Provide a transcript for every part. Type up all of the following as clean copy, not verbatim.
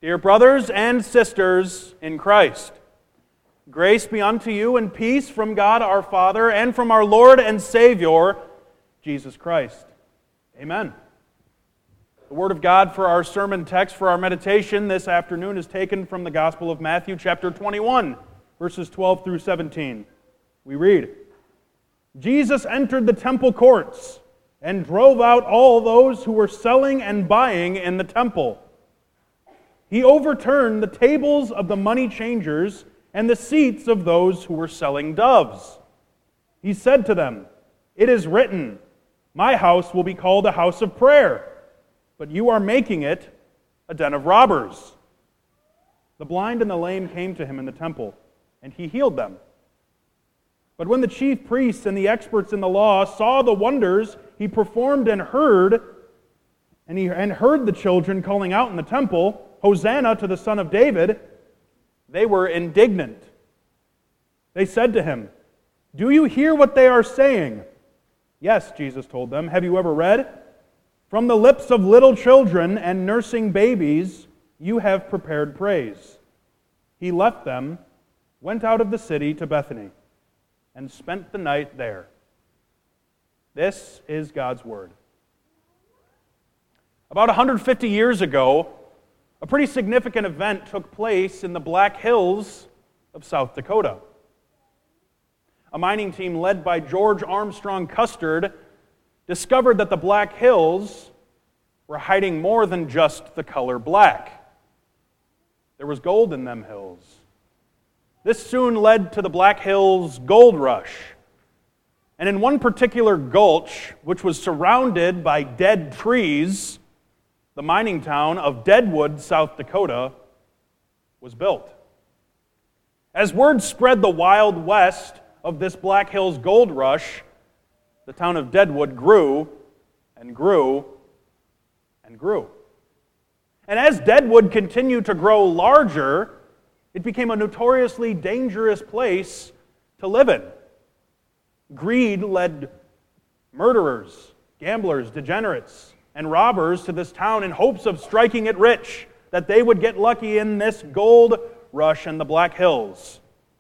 Dear brothers and sisters in Christ, grace be unto you and peace from God our Father and from our Lord and Savior, Jesus Christ. Amen. The Word of God for our sermon text for our meditation this afternoon is taken from the Gospel of Matthew, chapter 21, verses 12 through 17. We read, Jesus entered the temple courts and drove out all those who were selling and buying in the temple. He overturned the tables of the money changers and the seats of those who were selling doves. He said to them, "It is written, my house will be called a house of prayer, but you are making it a den of robbers." The blind and the lame came to him in the temple, and he healed them. But when the chief priests and the experts in the law saw the wonders he performed and heard the children calling out in the temple, "Hosanna to the Son of David," they were indignant. They said to him, "Do you hear what they are saying?" "Yes," Jesus told them. "Have you ever read? From the lips of little children and nursing babies, you have prepared praise." He left them, went out of the city to Bethany, and spent the night there. This is God's Word. About 150 years ago, a pretty significant event took place in the Black Hills of South Dakota. A mining team led by George Armstrong Custer discovered that the Black Hills were hiding more than just the color black. There was gold in them hills. This soon led to the Black Hills Gold Rush. And in one particular gulch, which was surrounded by dead trees, the mining town of Deadwood, South Dakota, was built. As word spread the Wild West of this Black Hills Gold Rush, the town of Deadwood grew and grew and grew. And as Deadwood continued to grow larger, it became a notoriously dangerous place to live in. Greed led murderers, gamblers, degenerates, and robbers to this town in hopes of striking it rich, that they would get lucky in this gold rush in the Black Hills.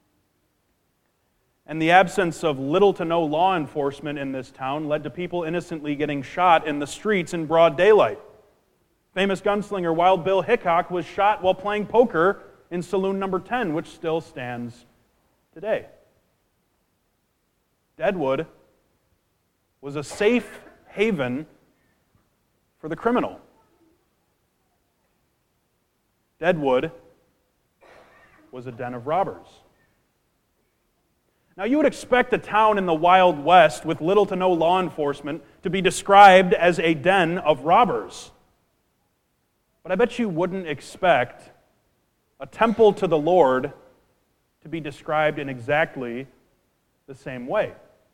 And the absence of little to no law enforcement in this town led to people innocently getting shot in the streets in broad daylight. Famous gunslinger Wild Bill Hickok was shot while playing poker in Saloon Number 10, which still stands today. Deadwood was a safe haven for the criminal. Deadwood was a den of robbers. Now, you would expect a town in the Wild West with little to no law enforcement to be described as a den of robbers. But I bet you wouldn't expect a temple to the Lord to be described in exactly the same way.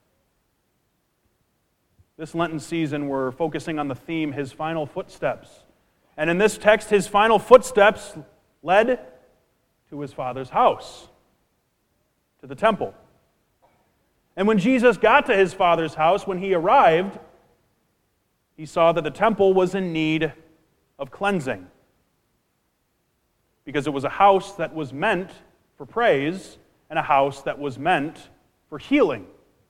This Lenten season, we're focusing on the theme, His Final Footsteps. And in this text, His final footsteps led to His Father's house, to the temple. And when Jesus got to His Father's house, when He arrived, He saw that the temple was in need of cleansing, because it was a house that was meant for praise and a house that was meant for healing.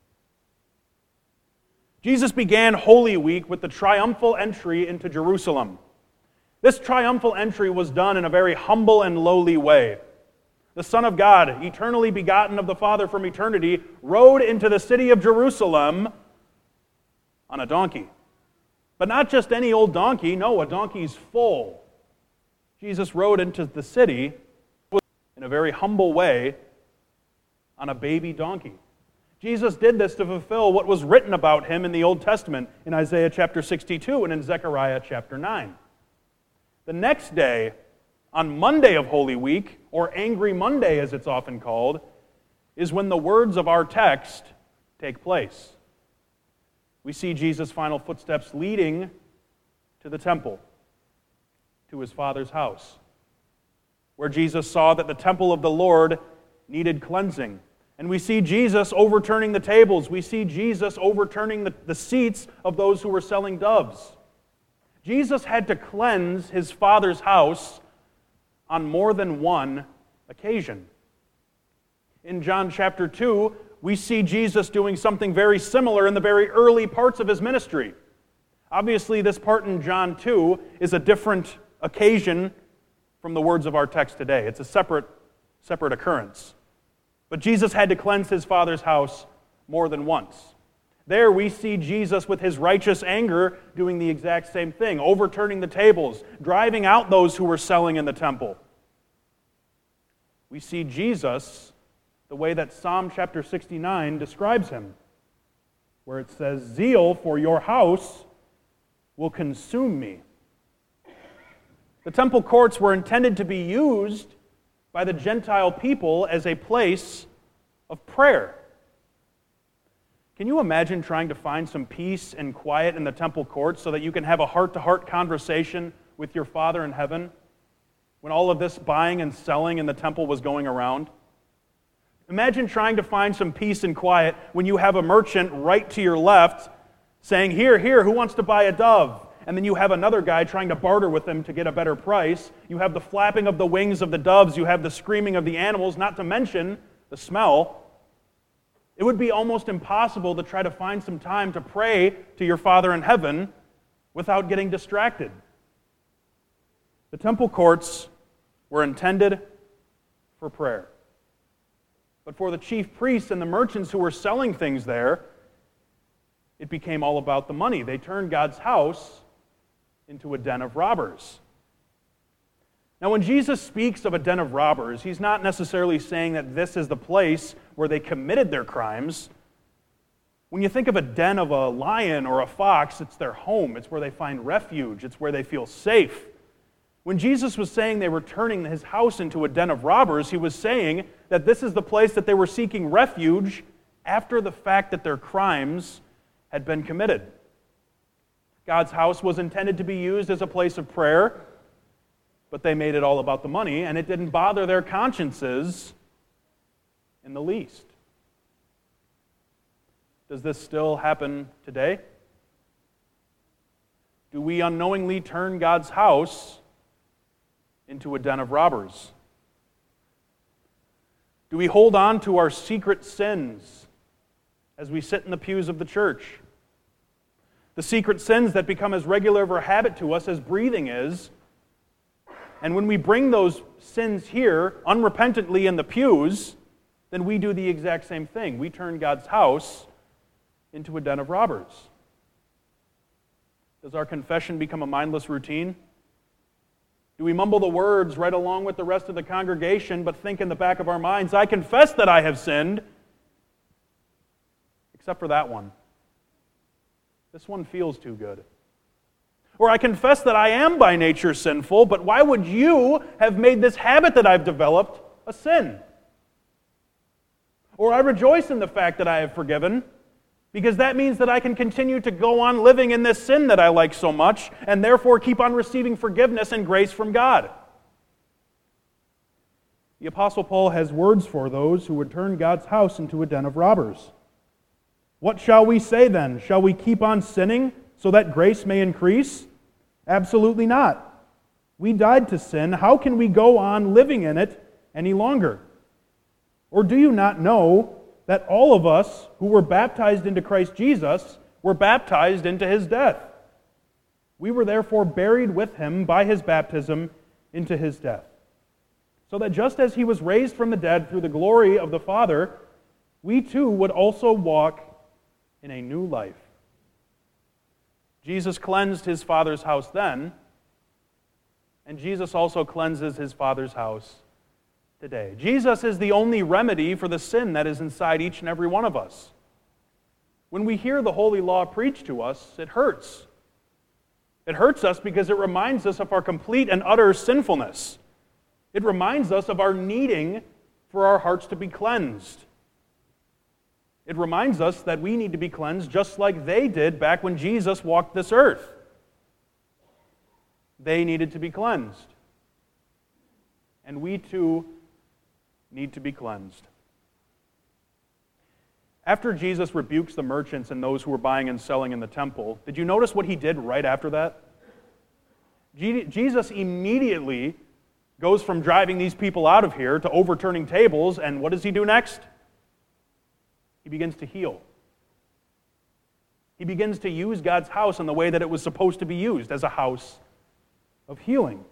Jesus began Holy Week with the triumphal entry into Jerusalem. This triumphal entry was done in a very humble and lowly way. The Son of God, eternally begotten of the Father from eternity, rode into the city of Jerusalem on a donkey. But not just any old donkey, no, a donkey's foal. Jesus rode into the city in a very humble way on a baby donkey. Jesus did this to fulfill what was written about Him in the Old Testament in Isaiah chapter 62 and in Zechariah chapter 9. The next day, on Monday of Holy Week, or Angry Monday as it's often called, is when the words of our text take place. We see Jesus' final footsteps leading to the temple, to His Father's house, where Jesus saw that the temple of the Lord needed cleansing. And we see Jesus overturning the tables. We see Jesus overturning the seats of those who were selling doves. Jesus had to cleanse His Father's house on more than one occasion. In John chapter 2, we see Jesus doing something very similar in the very early parts of his ministry. Obviously, this part in John 2 is a different occasion from the words of our text today. It's a separate occurrence. But Jesus had to cleanse his Father's house more than once. There we see Jesus with his righteous anger doing the exact same thing, overturning the tables, driving out those who were selling in the temple. We see Jesus the way that Psalm chapter 69 describes him, where it says, "Zeal for your house will consume me." The temple courts were intended to be used by the Gentile people as a place of prayer. Can you imagine trying to find some peace and quiet in the temple courts so that you can have a heart-to-heart conversation with your Father in heaven when all of this buying and selling in the temple was going around? Imagine trying to find some peace and quiet when you have a merchant right to your left saying, "Here, who wants to buy a dove?" And then you have another guy trying to barter with him to get a better price. You have the flapping of the wings of the doves. You have the screaming of the animals, not to mention the smell. It would be almost impossible to try to find some time to pray to your Father in heaven without getting distracted. The temple courts were intended for prayer. But for the chief priests and the merchants who were selling things there, it became all about the money. They turned God's house into a den of robbers. Now, when Jesus speaks of a den of robbers, he's not necessarily saying that this is the place where they committed their crimes. When you think of a den of a lion or a fox, it's their home. It's where they find refuge. It's where they feel safe. When Jesus was saying they were turning his house into a den of robbers, he was saying that this is the place that they were seeking refuge after the fact that their crimes had been committed. God's house was intended to be used as a place of prayer, but they made it all about the money, and it didn't bother their consciences in the least. Does this still happen today? Do we unknowingly turn God's house into a den of robbers? Do we hold on to our secret sins as we sit in the pews of the church? The secret sins that become as regular of a habit to us as breathing is. And when we bring those sins here unrepentantly in the pews, then we do the exact same thing. We turn God's house into a den of robbers. Does our confession become a mindless routine? Do we mumble the words right along with the rest of the congregation, but think in the back of our minds, "I confess that I have sinned," except for that one. This one feels too good. Or, "I confess that I am by nature sinful, but why would you have made this habit that I've developed a sin?" Or, "I rejoice in the fact that I have forgiven, because that means that I can continue to go on living in this sin that I like so much, and therefore keep on receiving forgiveness and grace from God." The Apostle Paul has words for those who would turn God's house into a den of robbers. "What shall we say then? Shall we keep on sinning so that grace may increase? Absolutely not. We died to sin. How can we go on living in it any longer? Or do you not know that all of us who were baptized into Christ Jesus were baptized into his death? We were therefore buried with him by his baptism into his death, so that just as he was raised from the dead through the glory of the Father, we too would also walk in a new life." Jesus cleansed his Father's house then, and Jesus also cleanses his Father's house today. Jesus is the only remedy for the sin that is inside each and every one of us. When we hear the holy law preached to us, it hurts. It hurts us because it reminds us of our complete and utter sinfulness. It reminds us of our needing for our hearts to be cleansed. It reminds us that we need to be cleansed just like they did back when Jesus walked this earth. They needed to be cleansed. And we too need to be cleansed. After Jesus rebukes the merchants and those who were buying and selling in the temple, did you notice what he did right after that? Jesus immediately goes from driving these people out of here to overturning tables, and what does he do next? He begins to heal. He begins to use God's house in the way that it was supposed to be used, as a house of healing.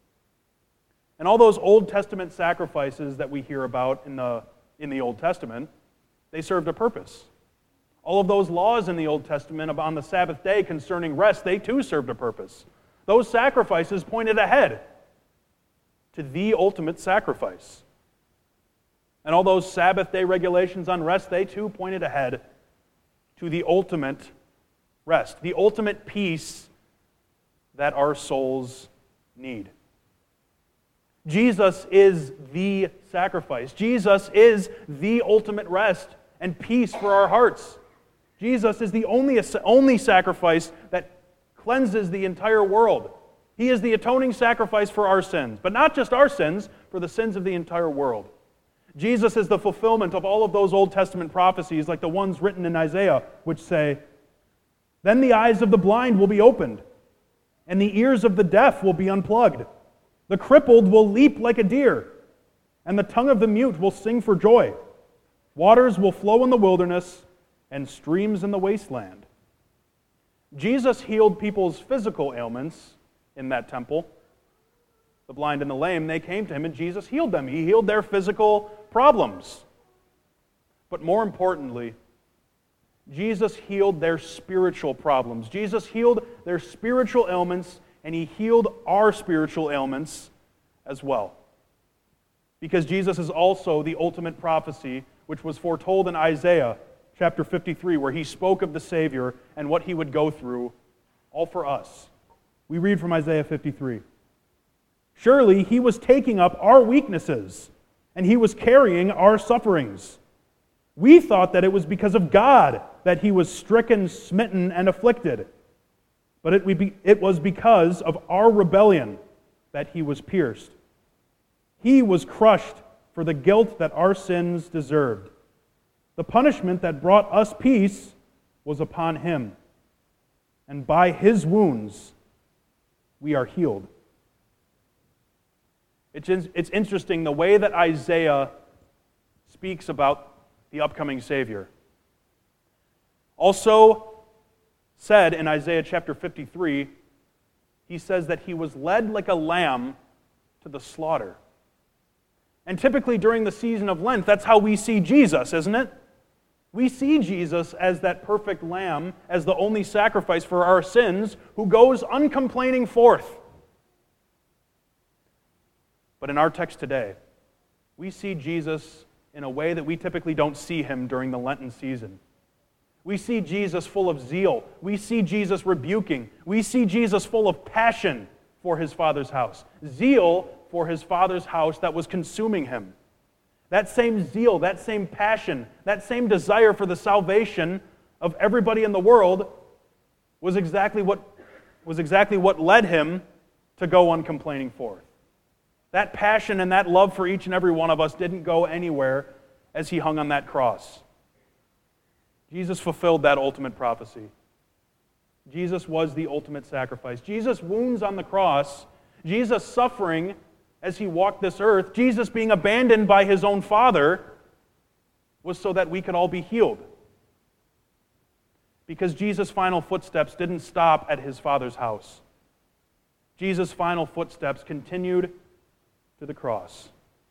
And all those Old Testament sacrifices that we hear about in the Old Testament, they served a purpose. All of those laws in the Old Testament on the Sabbath day concerning rest, they too served a purpose. Those sacrifices pointed ahead to the ultimate sacrifice. And all those Sabbath day regulations on rest, they too pointed ahead to the ultimate rest, the ultimate peace that our souls need. Jesus is the sacrifice. Jesus is the ultimate rest and peace for our hearts. Jesus is the only sacrifice that cleanses the entire world. He is the atoning sacrifice for our sins, but not just our sins, for the sins of the entire world. Jesus is the fulfillment of all of those Old Testament prophecies, like the ones written in Isaiah, which say, "Then the eyes of the blind will be opened, and the ears of the deaf will be unplugged. The crippled will leap like a deer, and the tongue of the mute will sing for joy. Waters will flow in the wilderness, and streams in the wasteland." Jesus healed people's physical ailments in that temple. The blind and the lame, they came to him, and Jesus healed them. He healed their physical problems. But more importantly, Jesus healed their spiritual problems. Jesus healed their spiritual ailments, and He healed our spiritual ailments as well. Because Jesus is also the ultimate prophecy, which was foretold in Isaiah chapter 53, where He spoke of the Savior and what He would go through, all for us. We read from Isaiah 53. "Surely He was taking up our weaknesses, and He was carrying our sufferings. We thought that it was because of God that He was stricken, smitten, and afflicted. But it was because of our rebellion that He was pierced. He was crushed for the guilt that our sins deserved. The punishment that brought us peace was upon Him, and by His wounds we are healed." It's interesting the way that Isaiah speaks about the upcoming Savior. Also said in Isaiah chapter 53, he says that He was led like a lamb to the slaughter. And typically during the season of Lent, that's how we see Jesus, isn't it? We see Jesus as that perfect lamb, as the only sacrifice for our sins, who goes uncomplaining forth. But in our text today, we see Jesus in a way that we typically don't see Him during the Lenten season. We see Jesus full of zeal. We see Jesus rebuking. We see Jesus full of passion for His Father's house. Zeal for His Father's house that was consuming Him. That same zeal, that same passion, that same desire for the salvation of everybody in the world was exactly what led Him to go uncomplaining forth. That passion and that love for each and every one of us didn't go anywhere as He hung on that cross. Jesus fulfilled that ultimate prophecy. Jesus was the ultimate sacrifice. Jesus' wounds on the cross, Jesus' suffering as He walked this earth, Jesus being abandoned by His own Father, was so that we could all be healed. Because Jesus' final footsteps didn't stop at His Father's house. Jesus' final footsteps continued to the cross.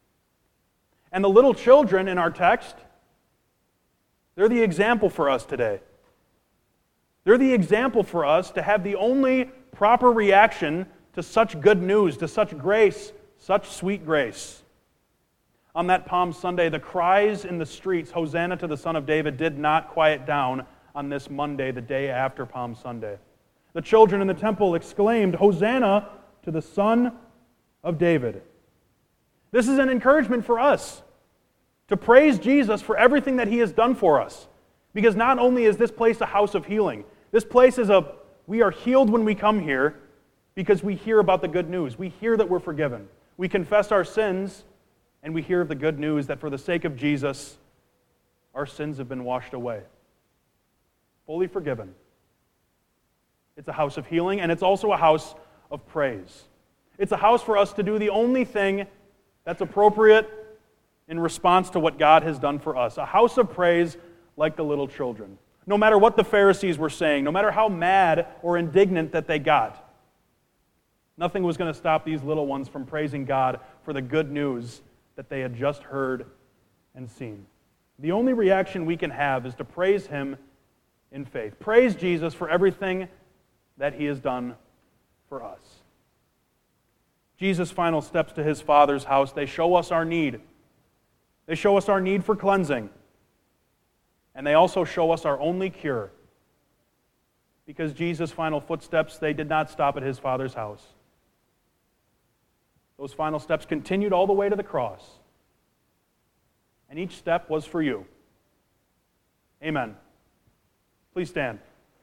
And the little children in our text, they're the example for us today. They're the example for us to have the only proper reaction to such good news, to such grace, such sweet grace. On that Palm Sunday, the cries in the streets, "Hosanna to the Son of David," did not quiet down on this Monday, the day after Palm Sunday. The children in the temple exclaimed, "Hosanna to the Son of David." This is an encouragement for us to praise Jesus for everything that He has done for us. Because not only is this place a house of healing, this place is we are healed when we come here because we hear about the good news. We hear that we're forgiven. We confess our sins, and we hear of the good news that for the sake of Jesus, our sins have been washed away. Fully forgiven. It's a house of healing, and it's also a house of praise. It's a house for us to do the only thing that's appropriate in response to what God has done for us. A house of praise like the little children. No matter what the Pharisees were saying, no matter how mad or indignant that they got, nothing was going to stop these little ones from praising God for the good news that they had just heard and seen. The only reaction we can have is to praise Him in faith. Praise Jesus for everything that He has done for us. Jesus' final steps to His Father's house, they show us our need. They show us our need for cleansing. And they also show us our only cure. Because Jesus' final footsteps, they did not stop at His Father's house. Those final steps continued all the way to the cross. And each step was for you. Amen. Please stand.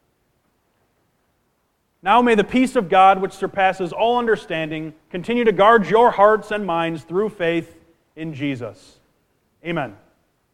Now may the peace of God, which surpasses all understanding, continue to guard your hearts and minds through faith in Jesus. Amen.